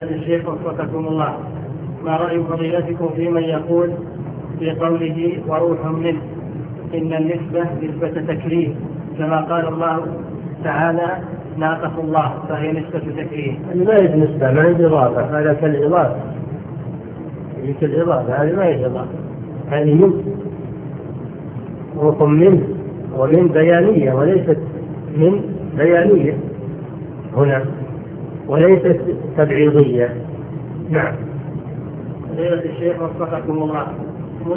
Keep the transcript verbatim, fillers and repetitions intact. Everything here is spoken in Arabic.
الشيخ وفقكم الله، ما رأي فضيلتكم في من يقول في قوله وروح منه إن النسبة نسبة تكريم كما قال الله تعالى ناقة الله فهي نسبة تكريم؟ ما هي نسبة، ما هي إضافة، هذا كالإضافة، هي كالإضافة، هذه ما هي إضافة، هذه من روح منه ومن بيانية وليست من بيانية هنا وليست تبعيضية. نعم. فضيلة الشيخ وفقكم الله،